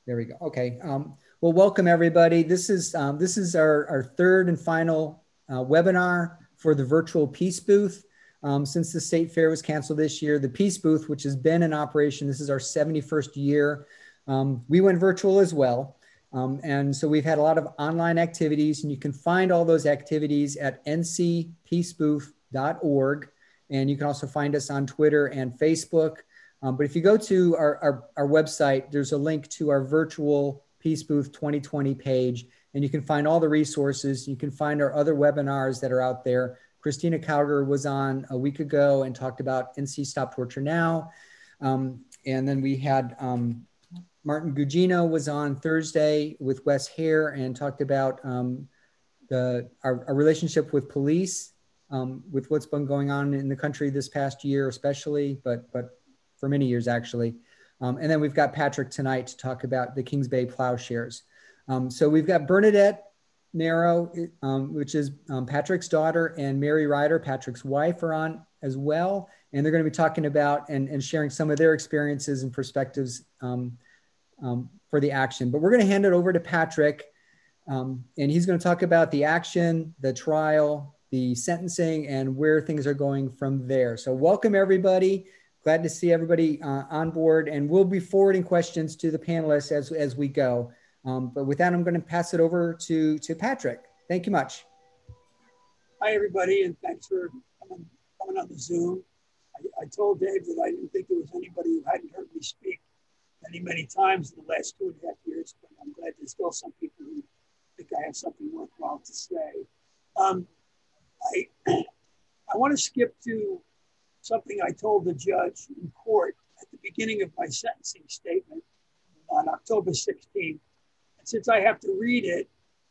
There we go. Okay. Well, welcome everybody. This is our third and final webinar for the virtual Peace Booth. Since the State Fair was canceled this year, the Peace Booth, which has been in operation, this is our 71st year. We went virtual as well. And so we've had a lot of online activities, and you can find all those activities at ncpeacebooth.org. And you can also find us on Twitter and Facebook. But if you go to our website, there's a link to our virtual Peace Booth 2020 page, and you can find all the resources. You can find our other webinars that are out there. Christina Cowger was on a week ago and talked about NC Stop Torture Now. And then we had Martin Gugino was on Thursday with Wes Hare and talked about our relationship with police, with what's been going on in the country this past year, especially, but for many years actually. And then we've got Patrick tonight to talk about the Kings Bay Plowshares. So we've got Bernadette Narrow, which is Patrick's daughter, and Mary Ryder, Patrick's wife, are on as well. And they're going to be talking about and sharing some of their experiences and perspectives for the action. But we're going to hand it over to Patrick, and he's going to talk about the action, the trial, the sentencing, and where things are going from there. So welcome everybody. Glad to see everybody on board, and we'll be forwarding questions to the panelists as we go. But with that, I'm going to pass it over to Patrick. Thank you much. Hi, everybody, and thanks for coming on the Zoom. I told Dave that I didn't think there was anybody who hadn't heard me speak many times in the last 2.5 years, but I'm glad there's still some people who think I have something worthwhile to say. I want to skip to something I told the judge in court at the beginning of my sentencing statement on October 16th. And since I have to read it,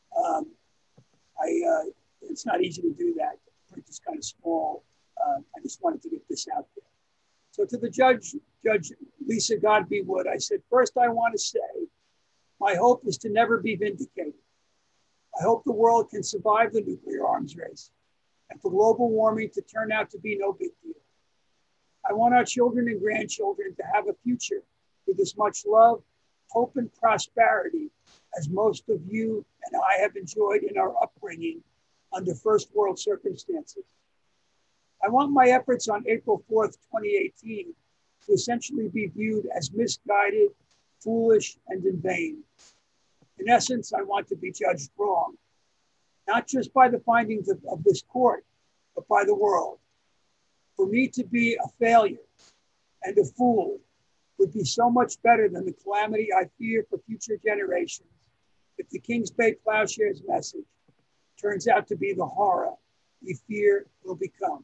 it's not easy to do that. The print is kind of small. I just wanted to get this out there. So to the Judge Lisa Godby Wood, I said, first I want to say, my hope is to never be vindicated. I hope the world can survive the nuclear arms race and for global warming to turn out to be no big deal. I want our children and grandchildren to have a future with as much love, hope, and prosperity as most of you and I have enjoyed in our upbringing under first world circumstances. I want my efforts on April 4th, 2018 to essentially be viewed as misguided, foolish, and in vain. In essence, I want to be judged wrong, not just by the findings of this court, but by the world. For me to be a failure and a fool would be so much better than the calamity I fear for future generations if the Kings Bay Plowshares message turns out to be the horror we fear will become.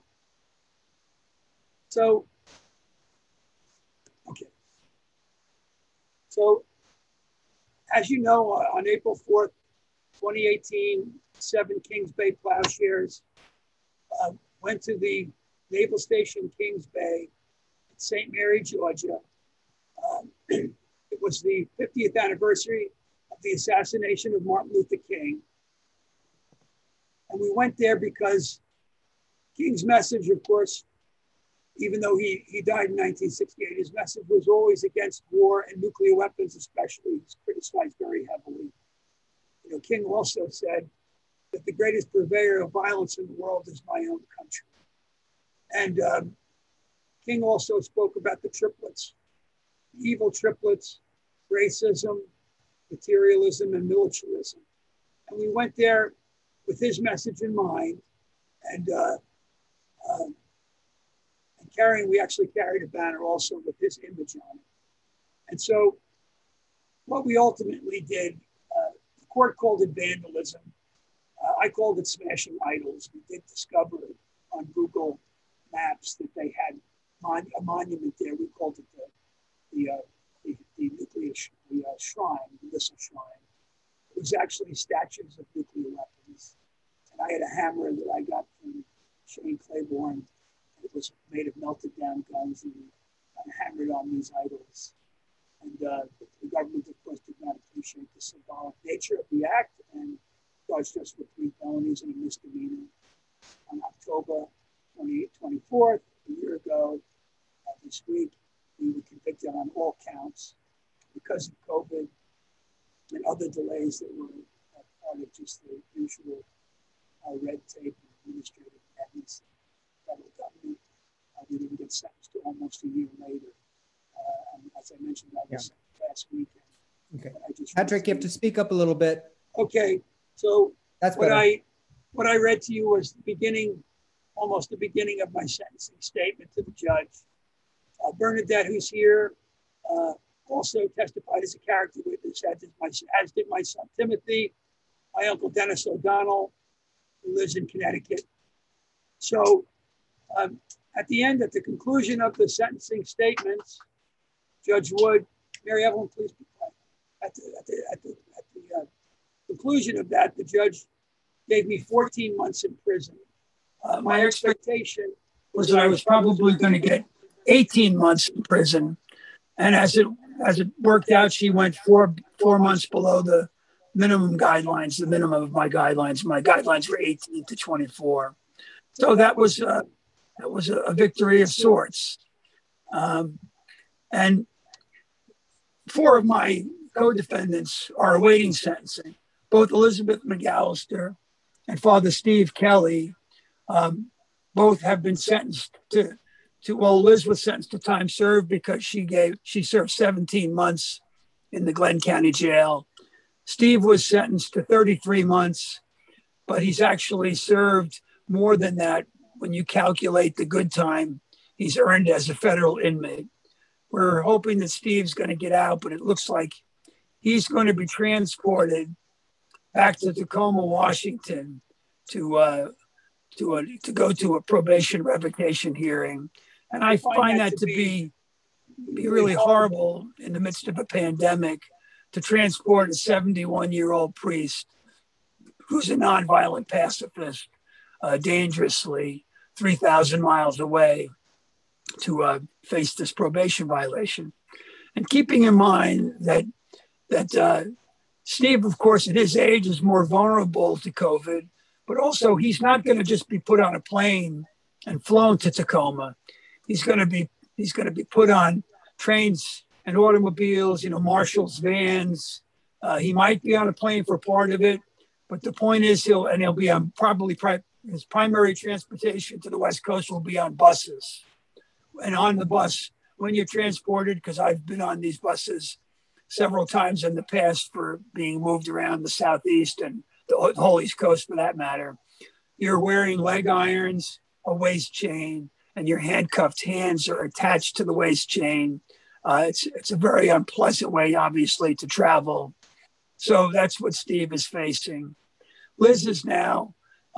So, okay. So, as you know, on April 4th, 2018, 7 Kings Bay Plowshares went to the Naval Station Kings Bay in St. Mary, Georgia. It was the 50th anniversary of the assassination of Martin Luther King. And we went there because King's message, of course, even though he died in 1968, his message was always against war and nuclear weapons, especially. He's criticized very heavily. You know, King also said that the greatest purveyor of violence in the world is my own country. And King also spoke about the triplets, the evil triplets, racism, materialism, and militarism. And we went there with his message in mind, and we actually carried a banner also with his image on it. And so what we ultimately did, the court called it vandalism. I called it smashing idols. We did discover on Google Maps that they had a monument there. We called it the nuclear shrine, the missile shrine. It was actually statues of nuclear weapons. And I had a hammer that I got from Shane Claiborne. It was made of melted down guns, and I hammered on these idols. And the government, of course, did not appreciate the symbolic nature of the act and charged us with 3 felonies and a misdemeanor. On October 24th, a year ago, this week, we were convicted on all counts. Because of COVID, and other delays that were part of just the usual red tape and administrative madness in the federal government. We didn't get sentenced to almost a year later. And as I mentioned, I was last weekend. Okay. Patrick, you have to speak up a little bit. Okay. So that's what better. I read to you was almost the beginning of my sentencing statement to the judge. Bernadette, who's here, also testified as a character witness, as did my son Timothy, my uncle Dennis O'Donnell, who lives in Connecticut. So at the conclusion of the sentencing statements, Judge Wood, Mary Evelyn, please be quiet. At the conclusion of that, the judge gave me 14 months in prison. My expectation was that I was probably going to get 18 months in prison. And as it worked out, she went four months below the minimum guidelines, the minimum of my guidelines. My guidelines were 18 to 24. So that was a victory of sorts. And 4 of my co-defendants are awaiting sentencing. Both Elizabeth McAllister and Father Steve Kelly both have been sentenced to Liz was sentenced to time served because she served 17 months in the Glenn County Jail. Steve was sentenced to 33 months, but he's actually served more than that when you calculate the good time he's earned as a federal inmate. We're hoping that Steve's going to get out, but it looks like he's going to be transported back to Tacoma, Washington to go to a probation revocation hearing. And I find that to be really horrible in the midst of a pandemic to transport a 71-year-old priest who's a nonviolent pacifist dangerously 3,000 miles away to face this probation violation. And keeping in mind that Steve, of course, at his age is more vulnerable to COVID, but also he's not going to just be put on a plane and flown to Tacoma. He's going to be put on trains and automobiles, marshals, vans. He might be on a plane for part of it, but the point is he'll be on his primary transportation to the West Coast will be on buses. And on the bus, when you're transported, because I've been on these buses several times in the past for being moved around the Southeast and the whole East Coast for that matter, you're wearing leg irons, a waist chain, and your handcuffed hands are attached to the waist chain. It's a very unpleasant way, obviously, to travel. So that's what Steve is facing. Liz is now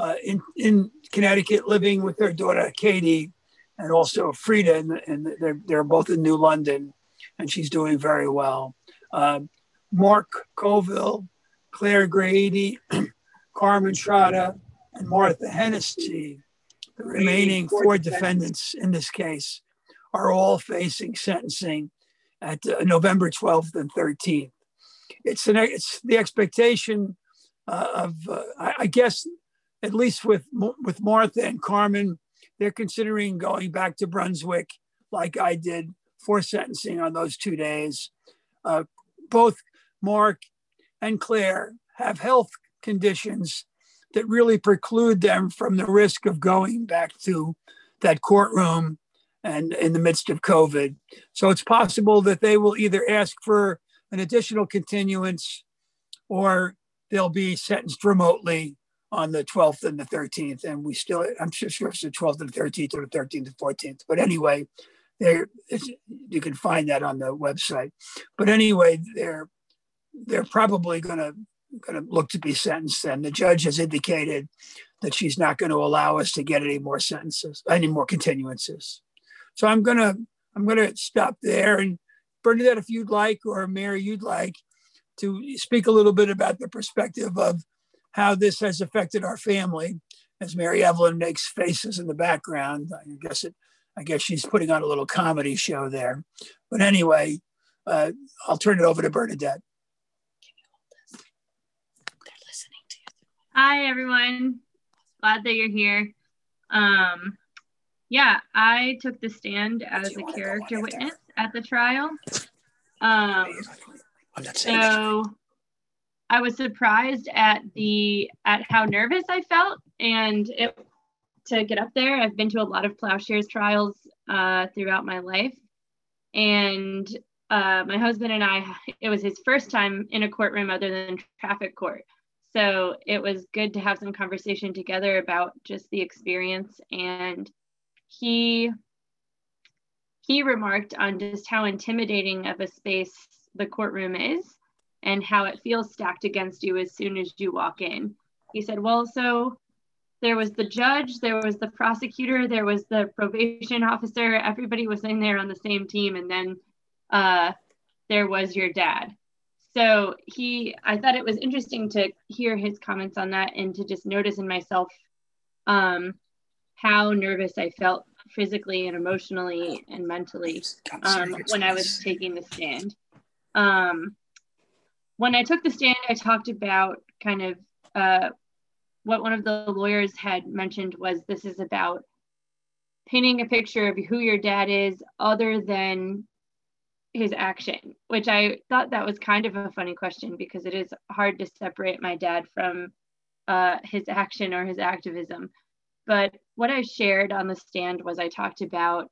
in Connecticut living with their daughter, Katie, and also Frida, and they're both in New London, and she's doing very well. Mark Colville, Claire Grady, Carmen Schroeder, and Martha Hennessy, the remaining 4 defendants in this case, are all facing sentencing at November 12th and 13th. It's the expectation I guess, at least with Martha and Carmen, they're considering going back to Brunswick like I did for sentencing on those 2 days. Both Mark and Claire have health conditions that really preclude them from the risk of going back to that courtroom and in the midst of COVID. So it's possible that they will either ask for an additional continuance or they'll be sentenced remotely on the 12th and the 13th. And I'm sure it's the 12th and the 13th or the 13th and 14th. But anyway, you can find that on the website. But anyway, they're probably going to look to be sentenced. And the judge has indicated that she's not going to allow us to get any more continuances. So I'm going to stop there. And Bernadette, if you'd like, or Mary, you'd like to speak a little bit about the perspective of how this has affected our family, as Mary Evelyn makes faces in the background. I guess she's putting on a little comedy show there. But anyway, I'll turn it over to Bernadette. They're listening to you. Hi, everyone. Glad that you're here. Yeah, I took the stand as a character witness at the trial. So I was surprised at how nervous I felt, and to get up there. I've been to a lot of plowshares trials throughout my life, and my husband and I, it was his first time in a courtroom other than traffic court. So it was good to have some conversation together about just the experience. And he remarked on just how intimidating of a space the courtroom is and how it feels stacked against you as soon as you walk in. He said, well, so there was the judge, there was the prosecutor, there was the probation officer, everybody was in there on the same team, and then there was your dad. So I thought it was interesting to hear his comments on that and to just notice in myself how nervous I felt physically and emotionally and mentally when I was taking the stand. When I took the stand, I talked about kind of what one of the lawyers had mentioned was this is about painting a picture of who your dad is other than his action, which I thought that was kind of a funny question because it is hard to separate my dad from his action or his activism. But what I shared on the stand was I talked about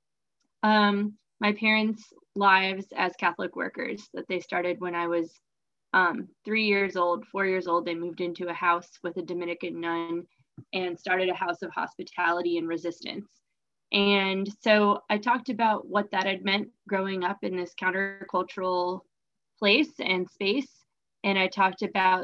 my parents' lives as Catholic workers that they started when I was 4 years old. They moved into a house with a Dominican nun and started a house of hospitality and resistance. And so I talked about what that had meant growing up in this countercultural place and space. And I talked about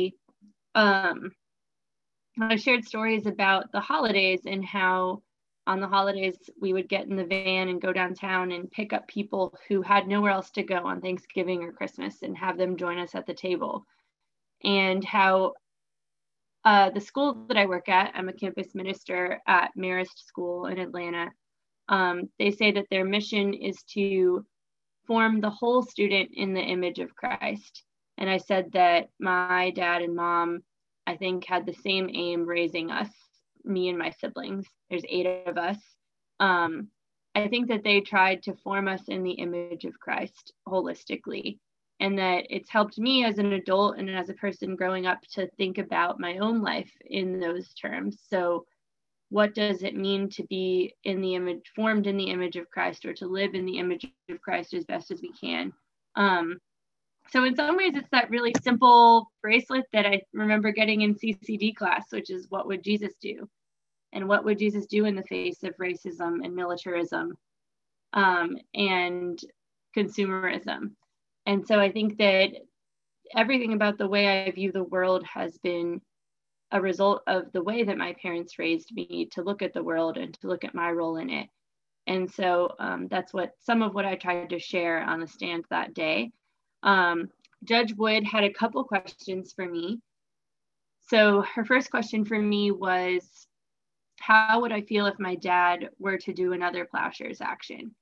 I shared stories about the holidays and how on the holidays we would get in the van and go downtown and pick up people who had nowhere else to go on Thanksgiving or Christmas and have them join us at the table. And how the school that I work at, I'm a campus minister at Marist School in Atlanta. They say that their mission is to form the whole student in the image of Christ. And I said that my dad and mom, I think, had the same aim raising us, me and my siblings. There's 8 of us. I think that they tried to form us in the image of Christ holistically, and that it's helped me as an adult and as a person growing up to think about my own life in those terms. So what does it mean to be formed in the image of Christ, or to live in the image of Christ as best as we can? So in some ways, it's that really simple bracelet that I remember getting in CCD class, which is what would Jesus do? And what would Jesus do in the face of racism and militarism and consumerism? And so I think that everything about the way I view the world has been a result of the way that my parents raised me to look at the world and to look at my role in it. And so that's some of what I tried to share on the stand that day. Judge Wood had a couple questions for me. So her first question for me was, how would I feel if my dad were to do another plowshares action?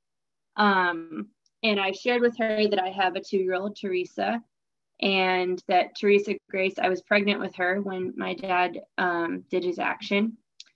And I shared with her that I have a 2-year-old, Teresa, and that Teresa Grace, I was pregnant with her when my dad did his action.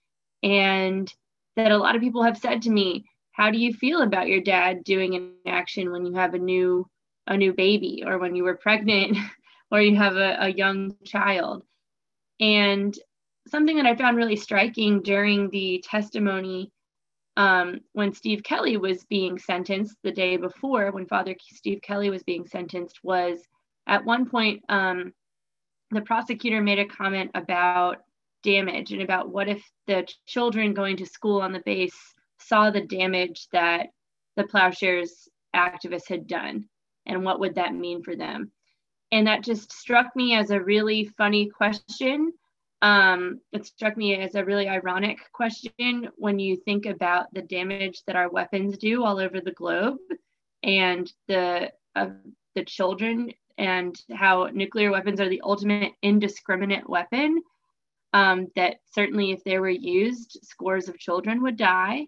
And that a lot of people have said to me, how do you feel about your dad doing an action when you have a new baby, or when you were pregnant, or you have a young child? And something that I found really striking during the testimony when Steve Kelly was being sentenced the day before, when Father Steve Kelly was being sentenced, was at one point, the prosecutor made a comment about damage and about what if the children going to school on the base saw the damage that the plowshares activists had done, and what would that mean for them? And that just struck me as a really funny question. It struck me as a really ironic question when you think about the damage that our weapons do all over the globe, and the children, and how nuclear weapons are the ultimate indiscriminate weapon, that certainly if they were used, scores of children would die.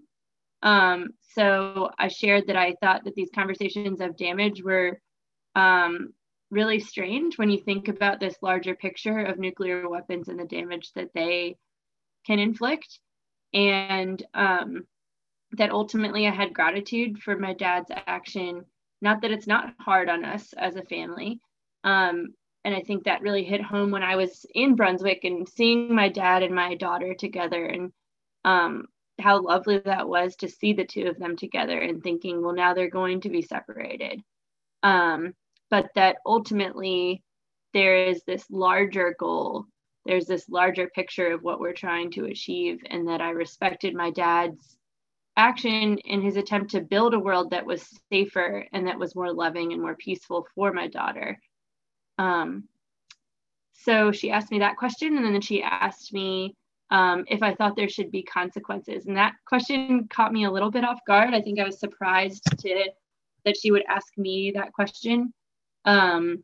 So I shared that I thought that these conversations of damage were really strange when you think about this larger picture of nuclear weapons and the damage that they can inflict. And that ultimately I had gratitude for my dad's action. Not that it's not hard on us as a family, I think that really hit home when I was in Brunswick and seeing my dad and my daughter together, and how lovely that was to see the two of them together, and thinking, well, now they're going to be separated. But that ultimately there is this larger goal. There's this larger picture of what we're trying to achieve, and that I respected my dad's action in his attempt to build a world that was safer and that was more loving and more peaceful for my daughter. So she asked me that question, and then she asked me if I thought there should be consequences. And that question caught me a little bit off guard. I think I was surprised that she would ask me that question. And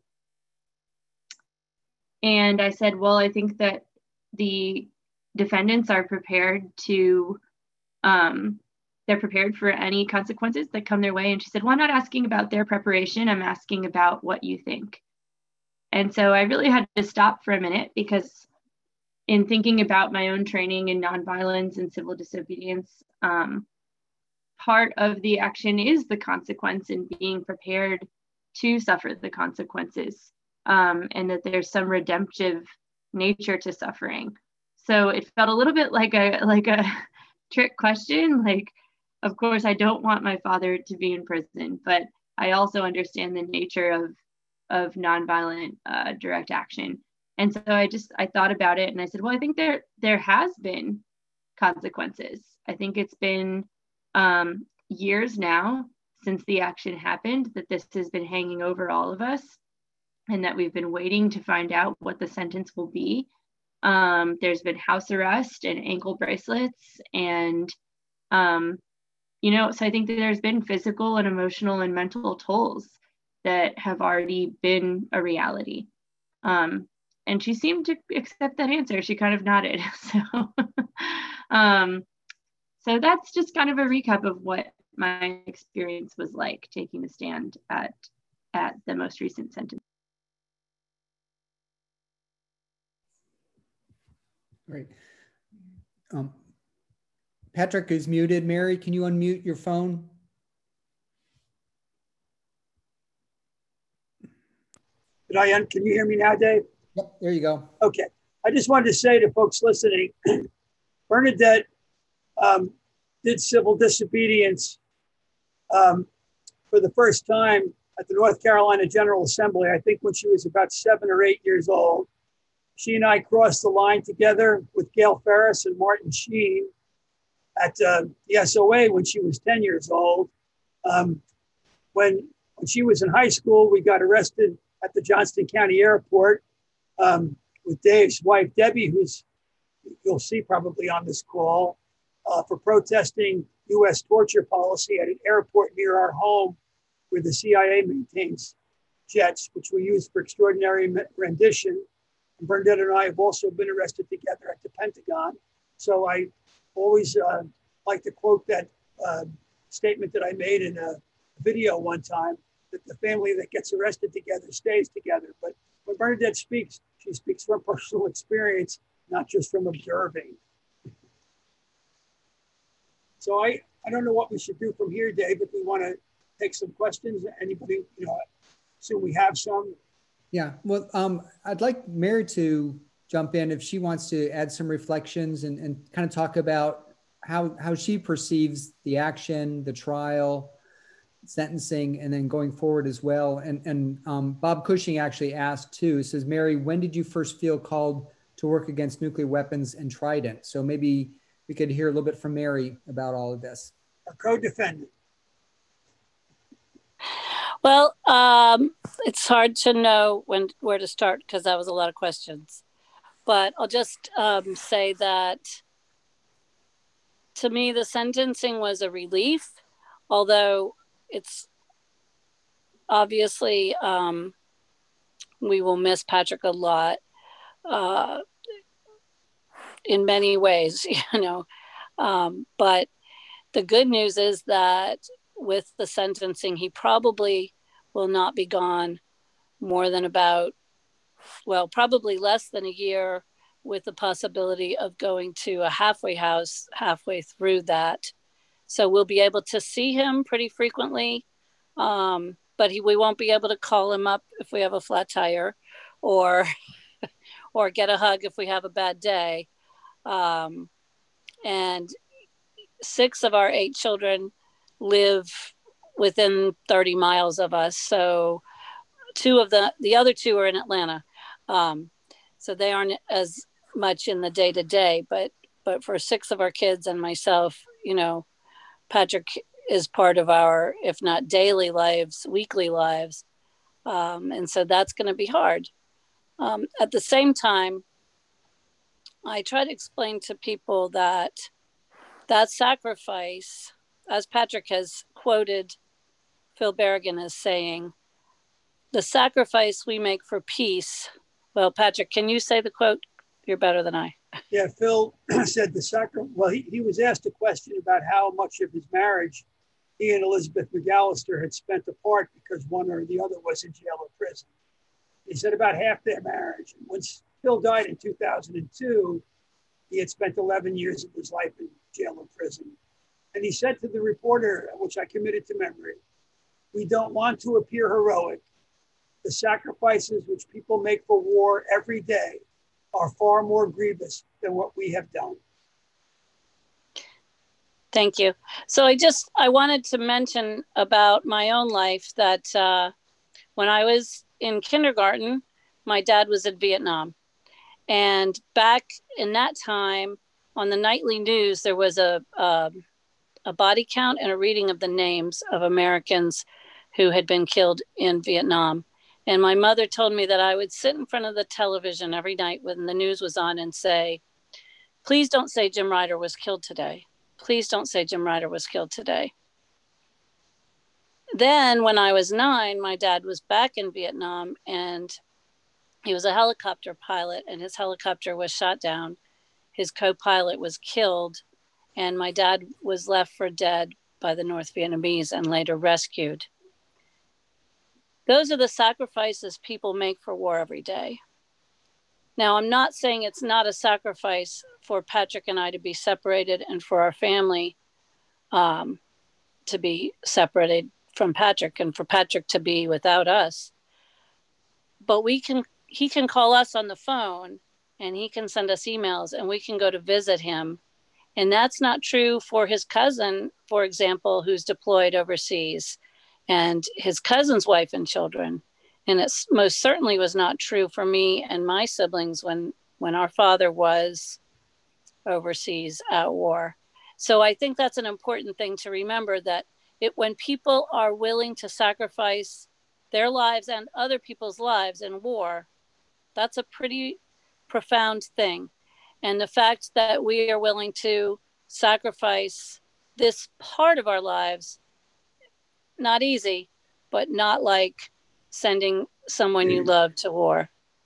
I said, well, I think that the defendants are prepared to, they're prepared for any consequences that come their way. And she said, well, I'm not asking about their preparation. I'm asking about what you think. And so I really had to stop for a minute, because in thinking about my own training in nonviolence and civil disobedience, part of the action is the consequence, and being prepared to suffer the consequences, and that there's some redemptive nature to suffering. So it felt a little bit like a trick question. Like, of course, I don't want my father to be in prison, but I also understand the nature of nonviolent direct action. And so I thought about it, and I said, well, I think there has been consequences. I think it's been years now since the action happened that this has been hanging over all of us, and that we've been waiting to find out what the sentence will be. There's been house arrest and ankle bracelets, and so I think that there's been physical and emotional and mental tolls that have already been a reality. And she seemed to accept that answer. She kind of nodded. So that's just kind of a recap of what my experience was like taking the stand at the most recent sentence. Great. Patrick is muted. Mary, can you unmute your phone? Can you hear me now, Dave? Yep, there you go. Okay. I just wanted to say to folks listening, Bernadette did civil disobedience for the first time at the North Carolina General Assembly, I think when she was about 7 or 8 years old. She and I crossed the line together with Gail Ferris and Martin Sheen at the SOA when she was 10 years old. When she was in high school, we got arrested at the Johnston County Airport with Dave's wife, Debbie, who's you'll see probably on this call, for protesting U.S. torture policy at an airport near our home where the CIA maintains jets, which we use for extraordinary rendition. And Bernadette and I have also been arrested together at the Pentagon. So I always like to quote that statement that I made in a video one time, that the family that gets arrested together stays together. But when Bernadette speaks, she speaks from personal experience, not just from observing. So I don't know what we should do from here, Dave, if we want to take some questions. Anybody, assume we have some. Yeah, well, I'd like Mary to jump in if she wants to add some reflections and kind of talk about how she perceives the action, the trial, sentencing, and then going forward as well. And Bob Cushing actually asked too, says, Mary, when did you first feel called to work against nuclear weapons and Trident? So maybe we could hear a little bit from Mary about all of this. A co-defendant. Well, it's hard to know where to start because that was a lot of questions. But I'll just say that to me, the sentencing was a relief, although it's obviously we will miss Patrick a lot in many ways, but the good news is that with the sentencing, he probably will not be gone more than probably less than a year, with the possibility of going to a halfway house halfway through that. So we'll be able to see him pretty frequently, but we won't be able to call him up if we have a flat tire or or get a hug if we have a bad day. And 6 of our 8 children live within 30 miles of us. So 2 of the other 2 are in Atlanta. So they aren't as much in the day to day, but for 6 of our kids and myself, you know, Patrick is part of our, if not daily lives, weekly lives. And so that's going to be hard. At the same time, I try to explain to people that sacrifice, as Patrick has quoted Phil Berrigan as saying, the sacrifice we make for peace. Well, Patrick, can you say the quote? You're better than I. Yeah, Phil said well, he was asked a question about how much of his marriage he and Elizabeth McAllister had spent apart because one or the other was in jail or prison. He said about half their marriage. And once Phil died in 2002, he had spent 11 years of his life in jail or prison. And he said to the reporter, which I committed to memory, "We don't want to appear heroic. The sacrifices which people make for war every day are far more grievous than what we have done." Thank you. So I wanted to mention about my own life that when I was in kindergarten, my dad was in Vietnam. And back in that time, on the nightly news, there was a body count and a reading of the names of Americans who had been killed in Vietnam. And my mother told me that I would sit in front of the television every night when the news was on and say, "Please don't say Jim Ryder was killed today. Please don't say Jim Ryder was killed today." Then when I was 9, my dad was back in Vietnam, and he was a helicopter pilot, and his helicopter was shot down. His co-pilot was killed, and my dad was left for dead by the North Vietnamese and later rescued. Those are the sacrifices people make for war every day. Now, I'm not saying it's not a sacrifice for Patrick and I to be separated and for our family to be separated from Patrick and for Patrick to be without us. But he can call us on the phone and he can send us emails and we can go to visit him. And that's not true for his cousin, for example, who's deployed overseas, and his cousin's wife and children. And it most certainly was not true for me and my siblings when our father was overseas at war. So I think that's an important thing to remember, that when people are willing to sacrifice their lives and other people's lives in war, that's a pretty profound thing. And the fact that we are willing to sacrifice this part of our lives, not easy, but not like sending someone you love to war.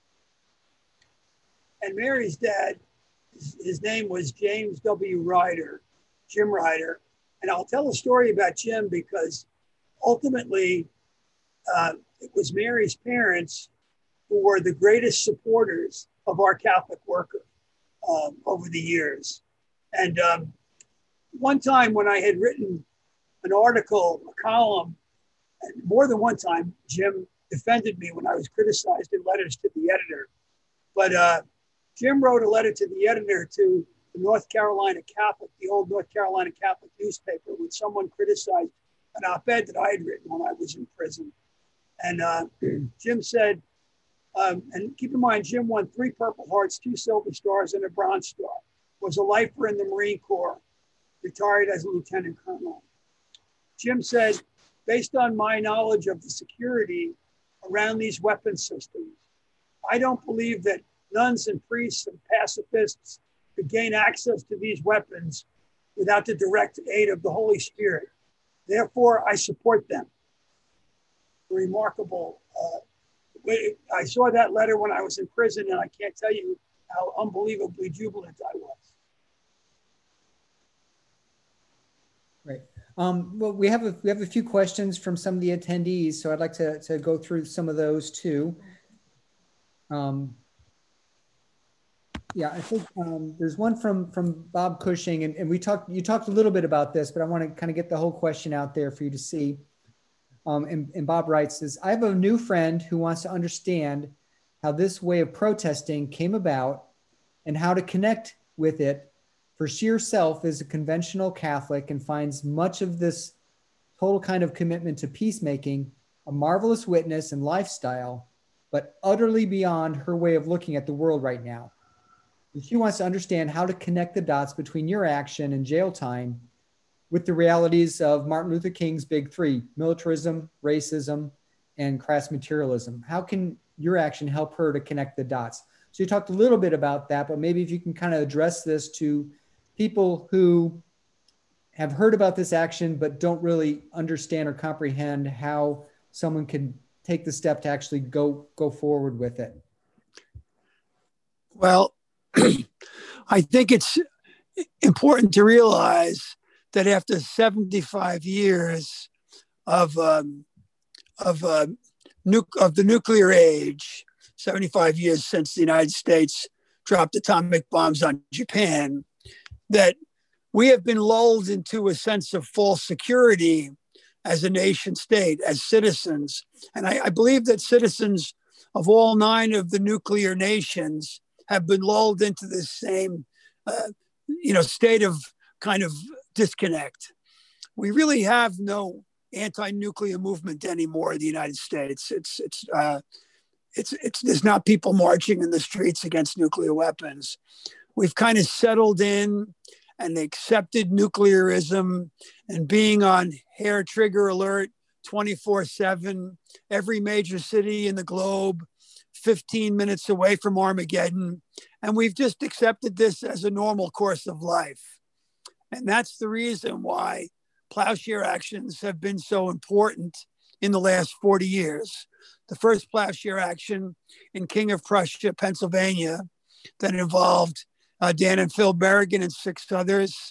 And Mary's dad, his name was James W. Ryder, Jim Ryder. And I'll tell a story about Jim because ultimately it was Mary's parents who were the greatest supporters of our Catholic worker over the years. And one time when I had written an article, a column, and more than one time, Jim defended me when I was criticized in letters to the editor. But Jim wrote a letter to the editor to the North Carolina Catholic, the old North Carolina Catholic newspaper, when someone criticized an op-ed that I had written when I was in prison. And Jim said, and keep in mind, Jim won 3 Purple Hearts, 2 Silver Stars, and a Bronze Star, was a lifer in the Marine Corps, retired as a lieutenant colonel. Jim said, based on my knowledge of the security around these weapon systems, I don't believe that nuns and priests and pacifists could gain access to these weapons without the direct aid of the Holy Spirit. Therefore, I support them. Remarkable. I saw that letter when I was in prison, and I can't tell you how unbelievably jubilant I was. Right. Well, we have a few questions from some of the attendees, so I'd like to go through some of those too. Yeah, I think there's one from Bob Cushing, and you talked a little bit about this, but I want to kind of get the whole question out there for you to see. And Bob writes this: I have a new friend who wants to understand how this way of protesting came about and how to connect with it. For she herself is a conventional Catholic and finds much of this total kind of commitment to peacemaking a marvelous witness and lifestyle, but utterly beyond her way of looking at the world right now. And she wants to understand how to connect the dots between your action and jail time with the realities of Martin Luther King's big three: militarism, racism, and crass materialism. How can your action help her to connect the dots? So you talked a little bit about that, but maybe if you can kind of address this to people who have heard about this action, but don't really understand or comprehend how someone can take the step to actually go forward with it. Well, I think it's important to realize that after 75 years of the nuclear age, 75 years since the United States dropped atomic bombs on Japan, that we have been lulled into a sense of false security as a nation state, as citizens. And I believe that citizens of all 9 of the nuclear nations have been lulled into this same, state of kind of disconnect. We really have no anti-nuclear movement anymore in the United States. There's not people marching in the streets against nuclear weapons. We've kind of settled in and accepted nuclearism and being on hair trigger alert 24/7, every major city in the globe, 15 minutes away from Armageddon. And we've just accepted this as a normal course of life. And that's the reason why plowshare actions have been so important in the last 40 years. The first plowshare action in King of Prussia, Pennsylvania, that involved Dan and Phil Berrigan and 6 others,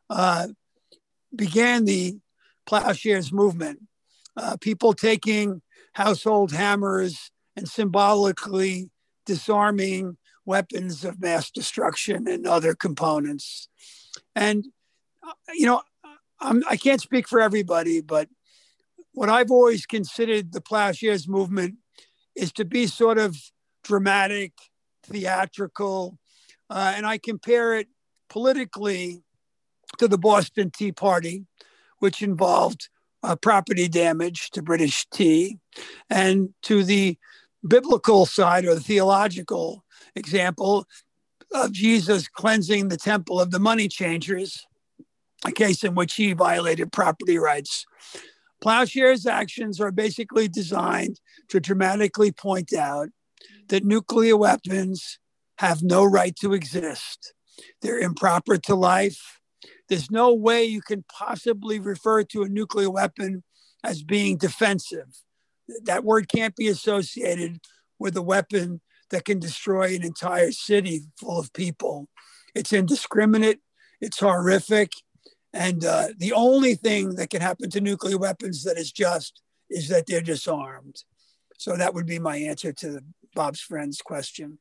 began the plowshares movement. People taking household hammers and symbolically disarming weapons of mass destruction and other components. And, I can't speak for everybody, but what I've always considered the plowshares movement is to be sort of dramatic, theatrical, and I compare it politically to the Boston Tea Party, which involved property damage to British tea, and to the biblical side or the theological example of Jesus cleansing the temple of the money changers, a case in which he violated property rights. Plowshares actions are basically designed to dramatically point out that nuclear weapons have no right to exist. They're improper to life. There's no way you can possibly refer to a nuclear weapon as being defensive. That word can't be associated with a weapon that can destroy an entire city full of people. It's indiscriminate, it's horrific, and the only thing that can happen to nuclear weapons that is just is that they're disarmed. So that would be my answer to Bob's friend's question.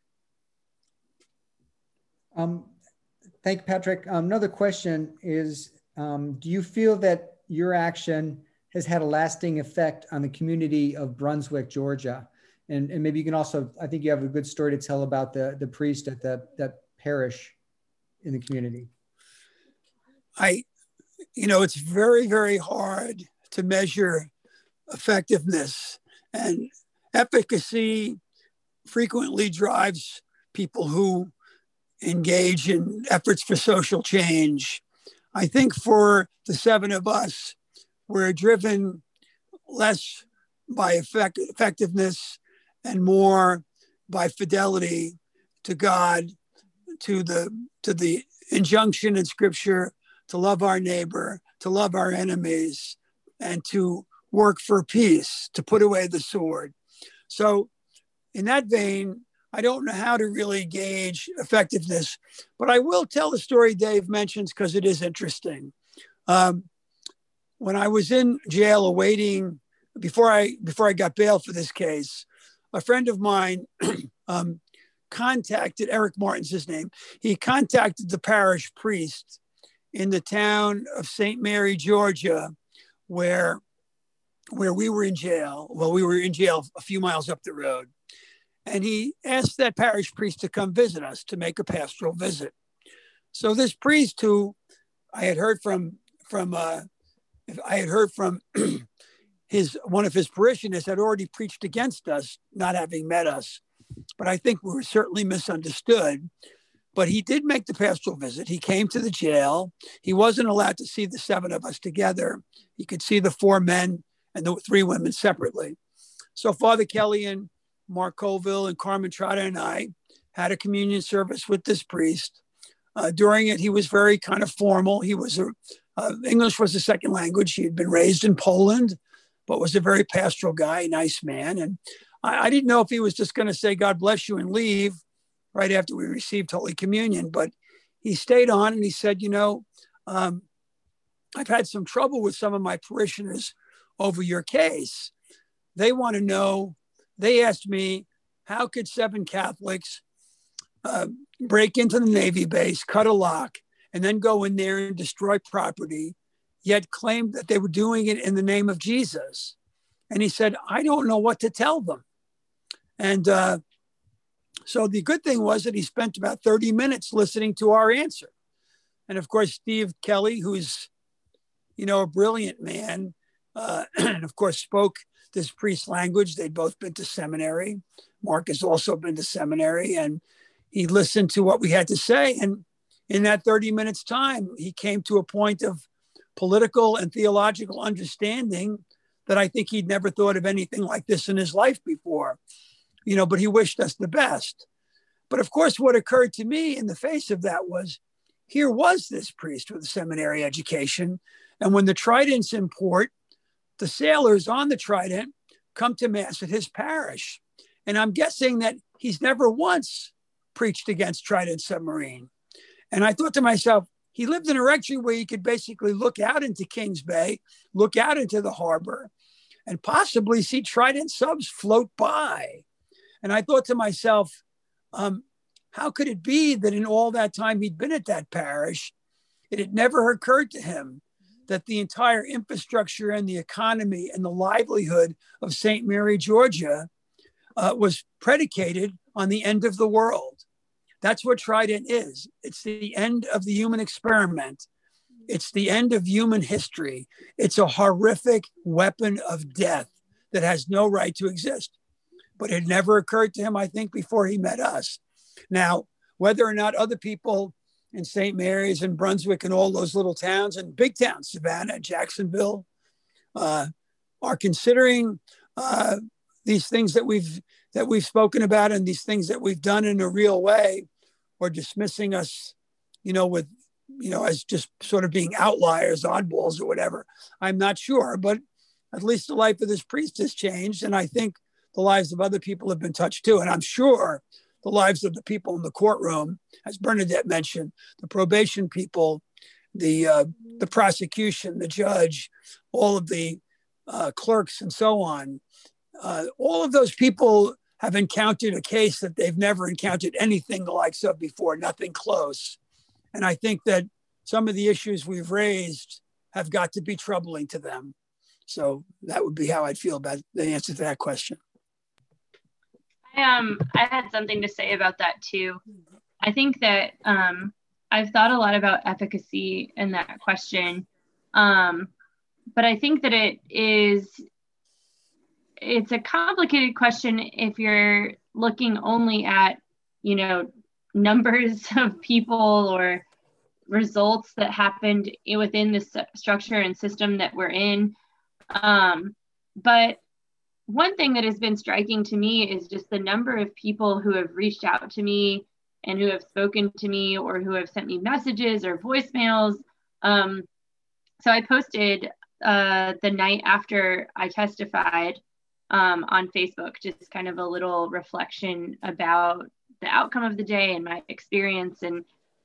Thank you, Patrick. Another question is, do you feel that your action has had a lasting effect on the community of Brunswick, Georgia? And maybe you can also, I think you have a good story to tell about the priest at that parish in the community. It's very, very hard to measure effectiveness, and efficacy frequently drives people who engage in efforts for social change. I think for the 7 of us, we're driven less by effectiveness and more by fidelity to God, to the injunction in Scripture to love our neighbor, to love our enemies, and to work for peace, to put away the sword. So in that vein, I don't know how to really gauge effectiveness, but I will tell the story Dave mentions because it is interesting. When I was in jail awaiting, before I got bail for this case, a friend of mine contacted, Eric Martin's his name, he contacted the parish priest in the town of St. Mary, Georgia, where we were in jail. Well, we were in jail a few miles up the road. and he asked that parish priest to come visit us to make a pastoral visit. So this priest, who I had heard from one of his parishioners, had already preached against us, not having met us, but I think we were certainly misunderstood. But he did make the pastoral visit. He came to the jail. He wasn't allowed to see the 7 of us together. He could see the 4 men and the 3 women separately. So Father Kelly and Mark Colville and Carmen Trotta and I had a communion service with this priest. During it, he was very kind of formal. He was English was a second language. He had been raised in Poland, but was a very pastoral guy, nice man. And I didn't know if he was just going to say, God bless you, and leave right after we received Holy Communion. But he stayed on and he said, I've had some trouble with some of my parishioners over your case. They want to know, they asked me, how could 7 Catholics break into the Navy base, cut a lock, and then go in there and destroy property, yet claim that they were doing it in the name of Jesus? And he said, I don't know what to tell them. And so the good thing was that he spent about 30 minutes listening to our answer. And of course, Steve Kelly, who's, a brilliant man, and of course spoke this priest's language. They'd both been to seminary. Mark has also been to seminary, and he listened to what we had to say. And in that 30 minutes time, he came to a point of political and theological understanding that I think he'd never thought of anything like this in his life before, but he wished us the best. But of course, what occurred to me in the face of that was, here was this priest with a seminary education. And when the Trident's in port, the sailors on the Trident come to Mass at his parish. And I'm guessing that he's never once preached against Trident submarine. And I thought to myself, he lived in a rectory where you could basically look out into Kings Bay, look out into the harbor, and possibly see Trident subs float by. And I thought to myself, how could it be that in all that time he'd been at that parish, it had never occurred to him that the entire infrastructure and the economy and the livelihood of St. Mary, Georgia, was predicated on the end of the world. That's what Trident is. It's the end of the human experiment. It's the end of human history. It's a horrific weapon of death that has no right to exist. But it never occurred to him, I think, before he met us. Now, whether or not other people in St. Mary's and Brunswick and all those little towns and big towns, Savannah, Jacksonville, are considering these things that we've spoken about and these things that we've done in a real way, or dismissing us, as just sort of being outliers, oddballs or whatever. I'm not sure, but at least the life of this priest has changed. And I think the lives of other people have been touched too. And I'm sure the lives of the people in the courtroom, as Bernadette mentioned, the probation people, the prosecution, the judge, all of the clerks and so on, all of those people have encountered a case that they've never encountered anything the likes of before, nothing close. And I think that some of the issues we've raised have got to be troubling to them. So that would be how I'd feel about the answer to that question. I had something to say about that too. I think that I've thought a lot about efficacy in that question. But I think that it's a complicated question if you're looking only at, numbers of people or results that happened within the structure and system that we're in. But one thing that has been striking to me is just the number of people who have reached out to me and who have spoken to me or who have sent me messages or voicemails. So I posted the night after I testified on Facebook, just kind of a little reflection about the outcome of the day and my experience. And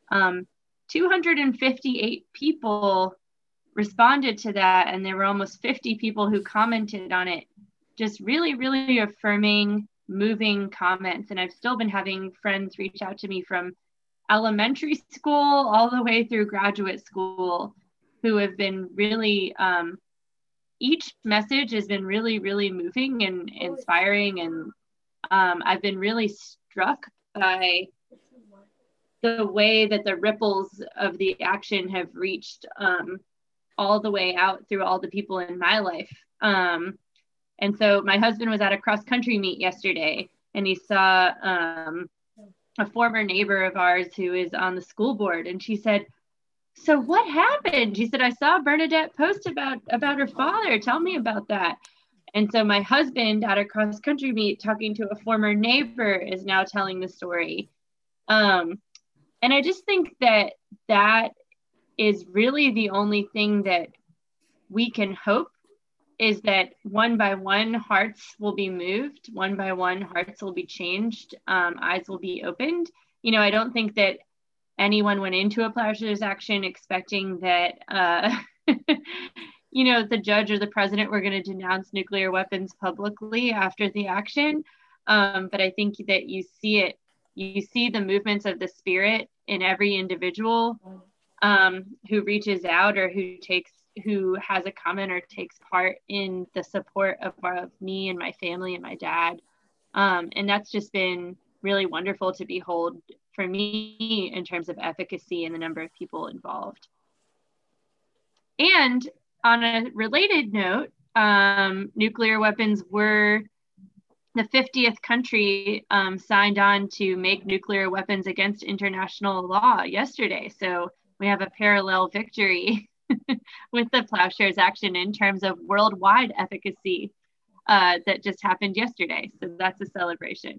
258 people responded to that. And there were almost 50 people who commented on it. Just really, really affirming, moving comments. And I've still been having friends reach out to me from elementary school all the way through graduate school who have been really, each message has been really, really moving and inspiring I've been really struck by the way that the ripples of the action have reached all the way out through all the people in my life. And so my husband was at a cross country meet yesterday, and he saw a former neighbor of ours who is on the school board, and she said, "So what happened?" She said, "I saw Bernadette post about her father. Tell me about that." And so my husband at a cross country meet talking to a former neighbor is now telling the story. And I just think that that is really the only thing that we can hope, is that one by one hearts will be moved, one by one hearts will be changed, eyes will be opened. You know, I don't think that anyone went into a Plowshares action expecting that, you know, the judge or the president were going to denounce nuclear weapons publicly after the action. But I think that you see the movements of the spirit in every individual who reaches out or who has a comment or takes part in the support of me and my family and my dad. And that's just been really wonderful to behold for me in terms of efficacy and the number of people involved. And on a related note, nuclear weapons were the 50th country signed on to make nuclear weapons against international law yesterday. So we have a parallel victory with the Plowshares action in terms of worldwide efficacy that just happened yesterday. So that's a celebration.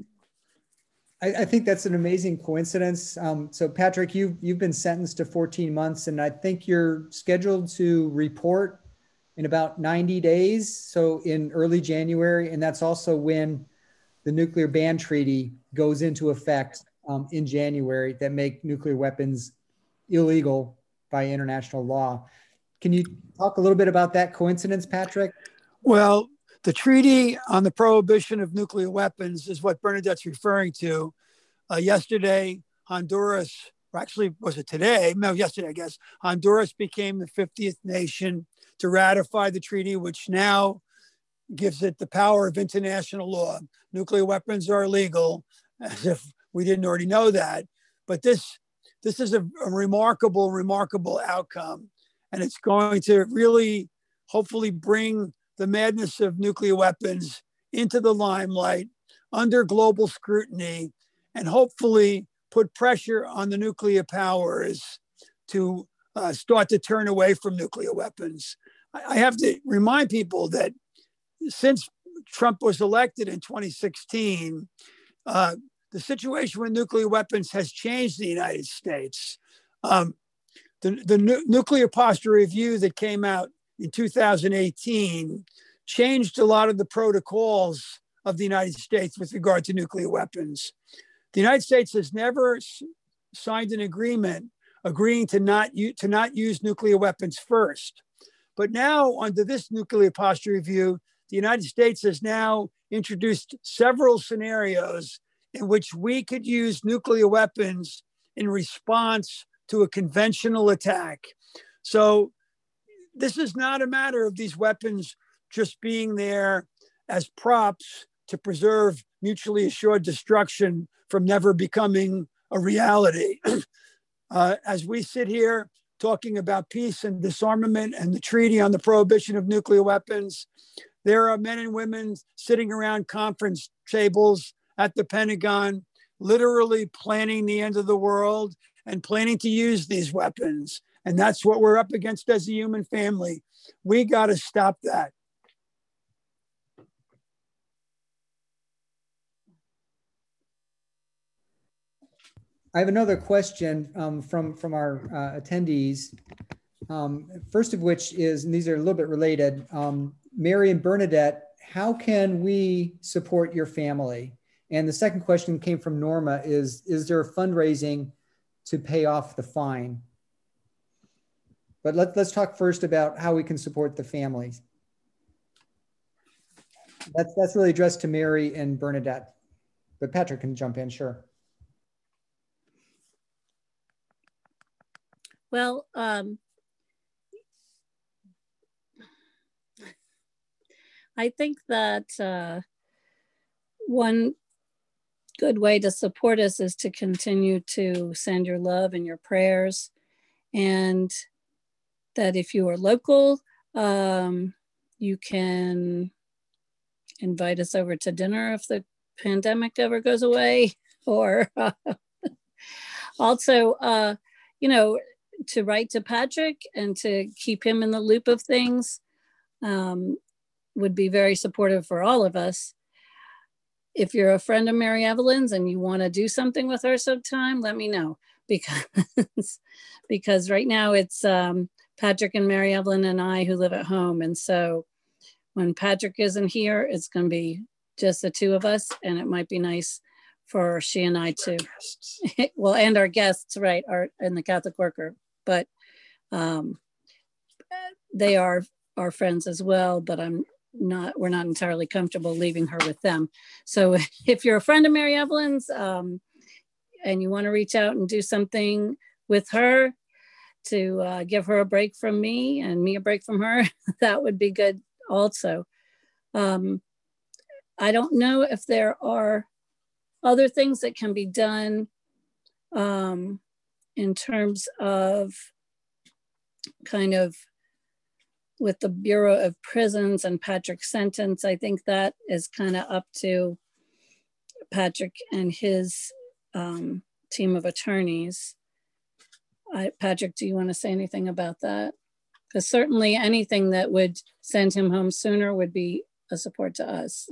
I think that's an amazing coincidence. So Patrick, you've been sentenced to 14 months, and I think you're scheduled to report in about 90 days. So in early January, and that's also when the nuclear ban treaty goes into effect in January that make nuclear weapons illegal by international law. Can you talk a little bit about that coincidence, Patrick? Well, the Treaty on the Prohibition of Nuclear Weapons is what Bernadette's referring to. Yesterday, Honduras, or actually, was it today? No, yesterday, I guess. Honduras became the 50th nation to ratify the treaty, which now gives it the power of international law. Nuclear weapons are illegal, as if we didn't already know that. But this is a remarkable, remarkable outcome. And it's going to really, hopefully, bring the madness of nuclear weapons into the limelight, under global scrutiny, and hopefully put pressure on the nuclear powers to start to turn away from nuclear weapons. I have to remind people that since Trump was elected in 2016, the situation with nuclear weapons has changed in the United States. The Nuclear Posture Review that came out in 2018 changed a lot of the protocols of the United States with regard to nuclear weapons. The United States has never signed an agreement agreeing to not use nuclear weapons first. But now, under this Nuclear Posture Review, the United States has now introduced several scenarios in which we could use nuclear weapons in response to a conventional attack. So this is not a matter of these weapons just being there as props to preserve mutually assured destruction from never becoming a reality. As we sit here talking about peace and disarmament and the Treaty on the Prohibition of Nuclear Weapons, there are men and women sitting around conference tables at the Pentagon, literally planning the end of the world and planning to use these weapons. And that's what we're up against as a human family. We got to stop that. I have another question from our attendees. First of which is, and these are a little bit related, Mary and Bernadette, how can we support your family? And the second question came from Norma, is there a fundraising to pay off the fine? But let's talk first about how we can support the families. That's really addressed to Mary and Bernadette, but Patrick can jump in, sure. Well, I think that one good way to support us is to continue to send your love and your prayers. And that if you are local, you can invite us over to dinner if the pandemic ever goes away, or also, you know, to write to Patrick and to keep him in the loop of things would be very supportive for all of us. If you're a friend of Mary Evelyn's and you want to do something with her sometime, let me know, because right now it's Patrick and Mary Evelyn and I who live at home. And so when Patrick isn't here, it's going to be just the two of us, and it might be nice for she and I to, well, and our guests, right, are in the Catholic Worker, but they are our friends as well, but we're not entirely comfortable leaving her with them. So if you're a friend of Mary Evelyn's and you want to reach out and do something with her to give her a break from me and me a break from her, that would be good also. I don't know if there are other things that can be done in terms of kind of with the Bureau of Prisons and Patrick's sentence. I think that is kind of up to Patrick and his team of attorneys. Patrick, do you want to say anything about that? Because certainly anything that would send him home sooner would be a support to us.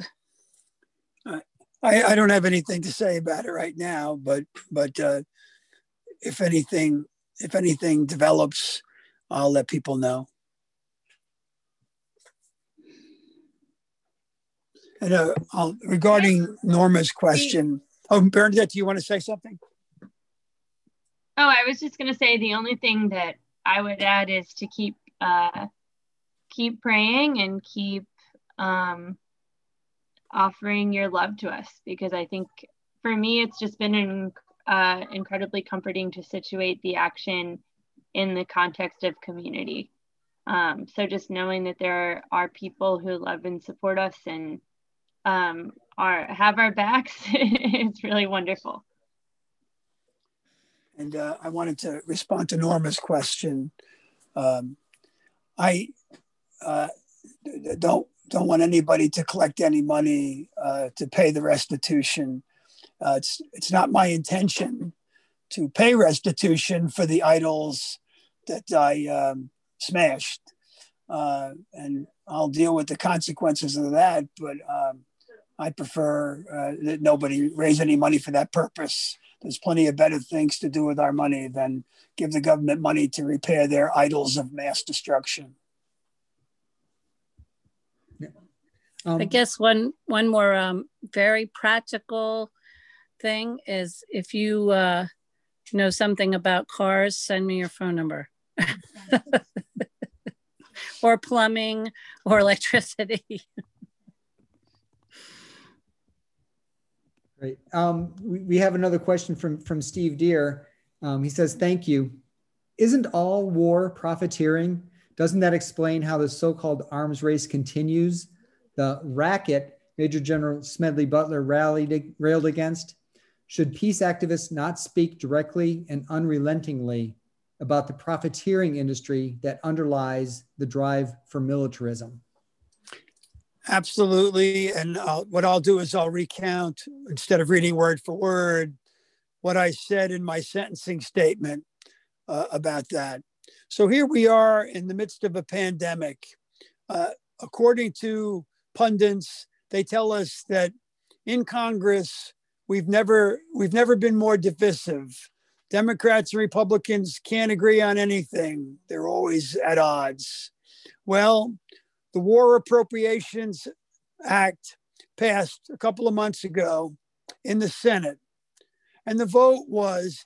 I don't have anything to say about it right now, but if anything develops, I'll let people know. And regarding Norma's question, Bernadette, do you want to say something? Oh, I was just going to say the only thing that I would add is to keep praying and keep offering your love to us, because I think for me it's just been incredibly comforting to situate the action in the context of community. So just knowing that there are people who love and support us and have our backs, it's really wonderful. And I wanted to respond to Norma's question. I don't want anybody to collect any money to pay the restitution. It's not my intention to pay restitution for the idols that I smashed, and I'll deal with the consequences of that. But I prefer that nobody raise any money for that purpose. There's plenty of better things to do with our money than give the government money to repair their idols of mass destruction. I guess one more very practical thing is, if you know something about cars, send me your phone number. Or plumbing or electricity. Great. We have another question from Steve Deere. He says, thank you. Isn't all war profiteering? Doesn't that explain how the so-called arms race continues? The racket Major General Smedley Butler railed against? Should peace activists not speak directly and unrelentingly about the profiteering industry that underlies the drive for militarism? Absolutely. And what I'll do is I'll recount, instead of reading word for word, what I said in my sentencing statement about that. So here we are in the midst of a pandemic. According to pundits, they tell us that in Congress, we've never been more divisive. Democrats and Republicans can't agree on anything. They're always at odds. Well, the War Appropriations Act passed a couple of months ago in the Senate, and the vote was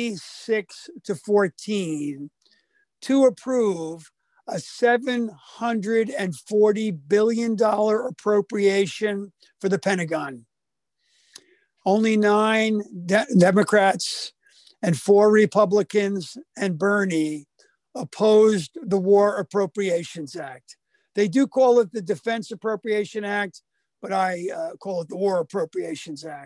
86-14 to approve a $740 billion appropriation for the Pentagon. Only 9 Democrats and 4 Republicans and Bernie opposed the War Appropriations Act. They do call it the Defense Appropriation Act, but I call it the War Appropriations Act.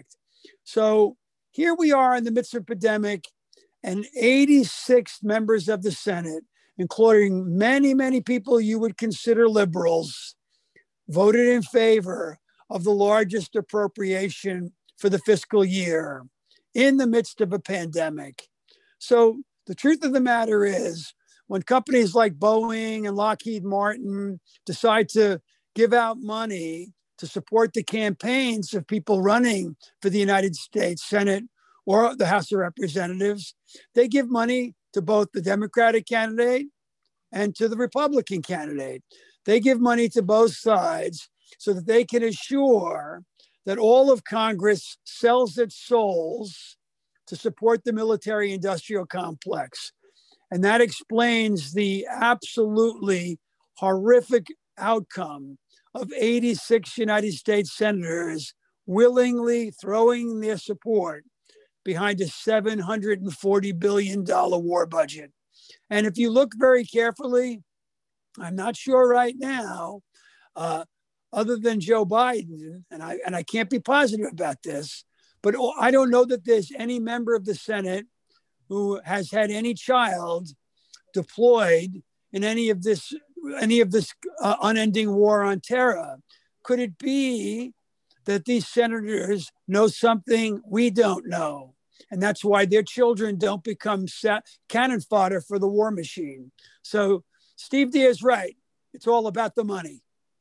So here we are in the midst of a pandemic, and 86 members of the Senate, including many, many people you would consider liberals, voted in favor of the largest appropriation for the fiscal year in the midst of a pandemic. So the truth of the matter is, when companies like Boeing and Lockheed Martin decide to give out money to support the campaigns of people running for the United States Senate or the House of Representatives, they give money to both the Democratic candidate and to the Republican candidate. They give money to both sides so that they can assure that all of Congress sells its souls to support the military-industrial complex. And that explains the absolutely horrific outcome of 86 United States senators willingly throwing their support behind a $740 billion war budget. And if you look very carefully, I'm not sure right now, other than Joe Biden, and I can't be positive about this, but I don't know that there's any member of the Senate who has had any child deployed in any of this unending war on terror. Could it be that these senators know something we don't know? And that's why their children don't become cannon fodder for the war machine. So Steve D is right. It's all about the money.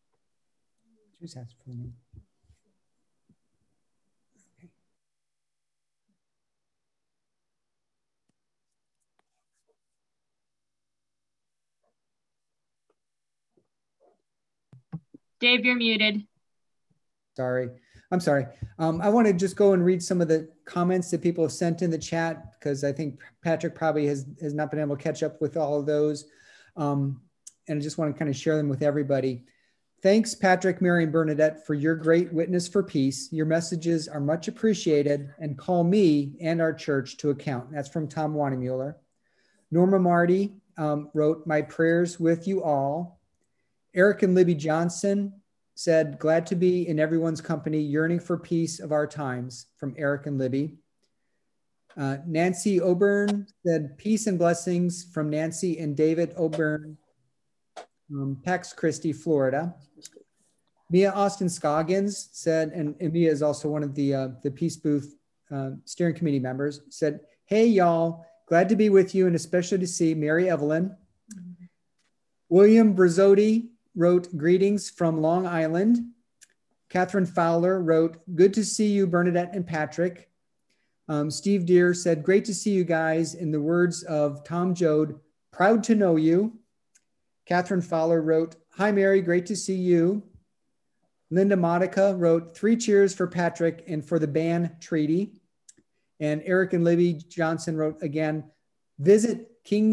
Dave, you're muted. Sorry. I'm sorry. I want to just go and read some of the comments that people have sent in the chat, because I think Patrick probably has not been able to catch up with all of those. And I just want to kind of share them with everybody. Thanks, Patrick, Mary, and Bernadette, for your great witness for peace. Your messages are much appreciated and call me and our church to account. That's from Tom Wannemuller. Norma Marty wrote, my prayers with you all. Eric and Libby Johnson said, glad to be in everyone's company, yearning for peace of our times, from Eric and Libby. Nancy Oburn said, peace and blessings, from Nancy and David Oburn, Pax Christi, Florida. Mia Austin Scoggins said, and Mia is also one of the Peace Booth steering committee members, said, hey y'all, glad to be with you and especially to see Mary Evelyn. William Brizzotti wrote, greetings from Long Island. Catherine Fowler wrote, good to see you, Bernadette and Patrick. Steve Deere said, great to see you guys. In the words of Tom Joad, proud to know you. Catherine Fowler wrote, hi, Mary, great to see you. Linda Modica wrote, 3 cheers for Patrick and for the ban treaty. And Eric and Libby Johnson wrote again, visit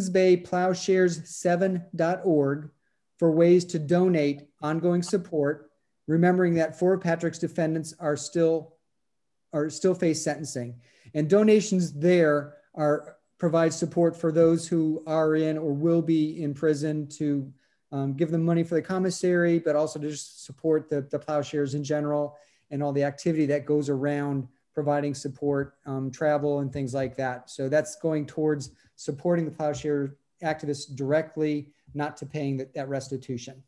kingsbayplowshares7.org for ways to donate ongoing support, remembering that 4 of Patrick's defendants are still face sentencing. And donations there provide support for those who are in or will be in prison, to give them money for the commissary, but also to just support the plowshares in general and all the activity that goes around providing support, travel and things like that. So that's going towards supporting the plowshare activists directly, not to paying that restitution.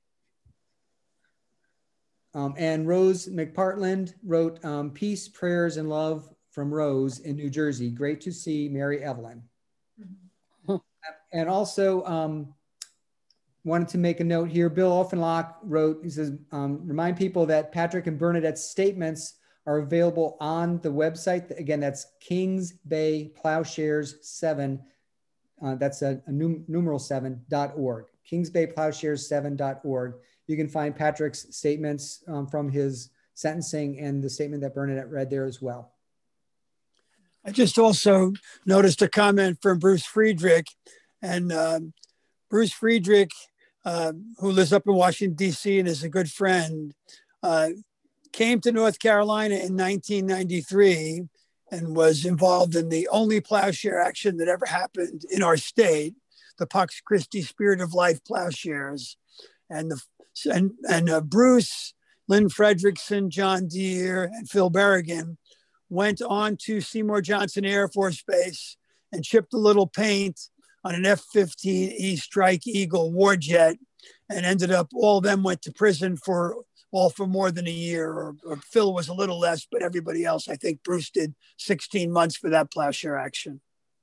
And Rose McPartland wrote, peace, prayers, and love from Rose in New Jersey. Great to see Mary Evelyn. Mm-hmm. And also wanted to make a note here. Bill Offenloch wrote, he says, remind people that Patrick and Bernadette's statements are available on the website. Again, that's Kings Bay Plowshares 7. That's a numeral 7.org. kingsbayplowshares7.org. You can find Patrick's statements from his sentencing and the statement that Bernadette read there as well. I just also noticed a comment from Bruce Friedrich. And Bruce Friedrich, who lives up in Washington, D.C. and is a good friend, came to North Carolina in 1993 and was involved in the only plowshare action that ever happened in our state, the Pax Christi Spirit of Life plowshares. And Bruce, Lynn Fredrickson, John Deere, and Phil Berrigan went on to Seymour Johnson Air Force Base and chipped a little paint on an F-15E Strike Eagle war jet, and ended up, all of them went to prison for more than a year, or Phil was a little less, but everybody else, I think Bruce did 16 months for that Plowshare action.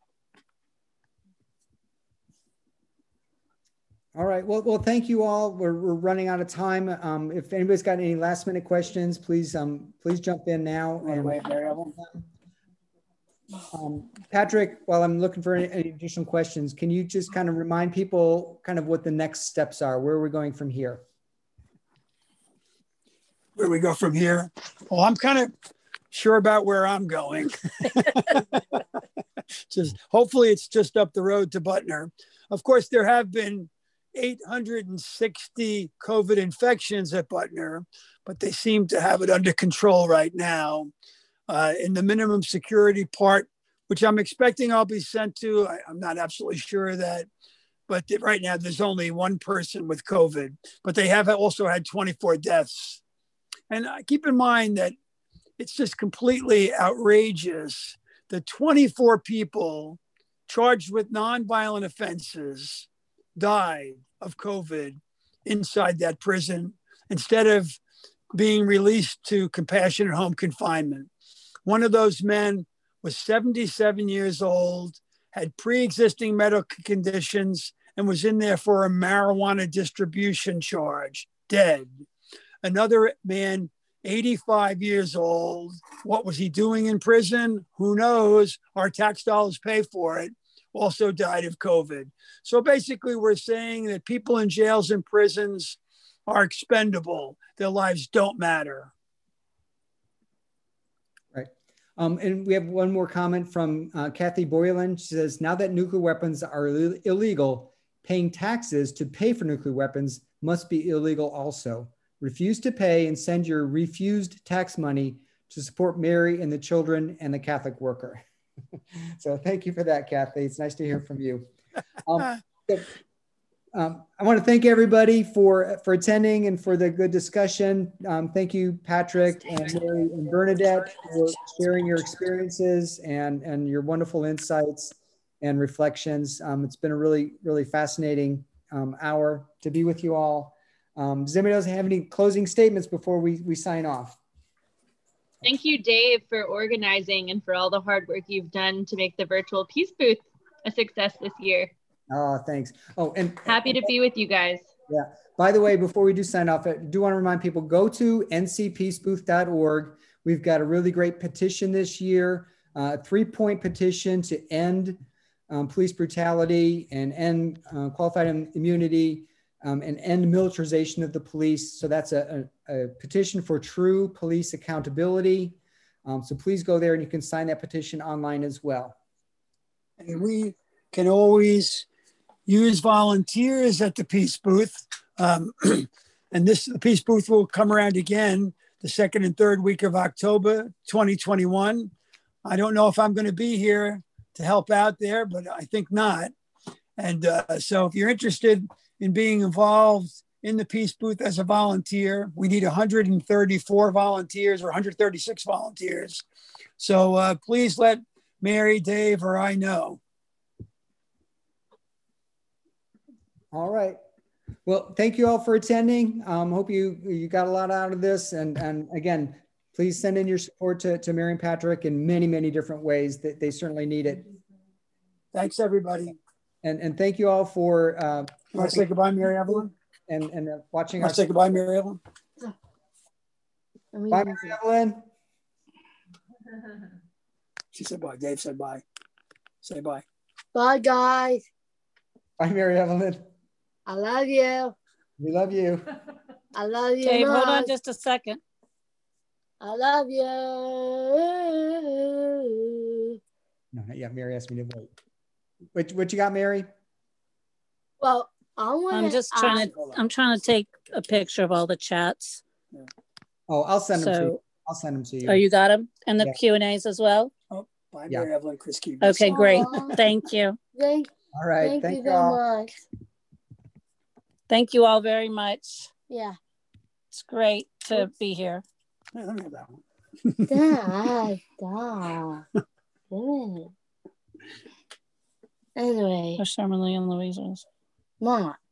All right. Well, thank you all. We're running out of time. If anybody's got any last minute questions, please jump in now. Patrick, while I'm looking for any additional questions, can you just kind of remind people kind of what the next steps are? Where are we going from here? Where we go from here? Well, I'm kind of sure about where I'm going. Hopefully it's just up the road to Butner. Of course, there have been 860 COVID infections at Butner, but they seem to have it under control right now. In the minimum security part, which I'm expecting I'll be sent to, I'm not absolutely sure of that, but right now there's only one person with COVID, but they have also had 24 deaths. And keep in mind that it's just completely outrageous that 24 people charged with nonviolent offenses died of COVID inside that prison instead of being released to compassionate home confinement. One of those men was 77 years old, had pre-existing medical conditions, and was in there for a marijuana distribution charge, dead. Another man, 85 years old, what was he doing in prison? Who knows? Our tax dollars pay for it. Also died of COVID. So basically we're saying that people in jails and prisons are expendable. Their lives don't matter. Right. And we have one more comment from Kathy Boylan. She says, now that nuclear weapons are illegal, paying taxes to pay for nuclear weapons must be illegal also. Refuse to pay and send your refused tax money to support Mary and the children and the Catholic worker. So thank you for that, Kathy. It's nice to hear from you. I want to thank everybody for attending and for the good discussion. Thank you, Patrick and Mary and Bernadette, for sharing your experiences and your wonderful insights and reflections. It's been a really, really fascinating hour to be with you all. Does anybody else have any closing statements before we sign off? Thank you, Dave, for organizing and for all the hard work you've done to make the virtual Peace Booth a success this year. Oh, thanks. Oh, and happy to be with you guys. Yeah. By the way, before we do sign off, I do want to remind people, go to ncpeacebooth.org. We've got a really great petition this year, a 3-point petition to end police brutality and end qualified immunity and end militarization of the police. So that's a petition for true police accountability. So please go there and you can sign that petition online as well. And we can always use volunteers at the Peace Booth. And the Peace Booth will come around again the 2nd and 3rd week of October, 2021. I don't know if I'm going to be here to help out there, but I think not. And so if you're interested in being involved in the Peace Booth as a volunteer, we need 134 volunteers or 136 volunteers. So please let Mary, Dave, or I know. All right. Well, thank you all for attending. Hope you got a lot out of this. And again, please send in your support to Mary and Patrick in many, many different ways. That they certainly need it. Thanks, everybody. And thank you all for want to say goodbye, Mary Evelyn? And watching. Want to say goodbye, Mary Evelyn? Bye, Mary Evelyn. She said bye. Dave said bye. Say bye. Bye, guys. Bye, Mary Evelyn. I love you. We love you. I love you. Dave, hold on just a second. I love you. No, yeah, Mary asked me to vote. What you got, Mary? Well, I'm trying to take a picture of all the chats. Oh, I'll send them to you. I'll send them to you. Oh, you got them? And the Q&As as well? Oh, bye, Mary Evelyn, Chris Keeves. Okay, great. Thank you. All right. Thank you very much. Thank you all very much. Yeah. It's great to be here. I don't have that one. Dad, Dad. Damn it. Anyway. There's Summerlee and Louisa's. Mom.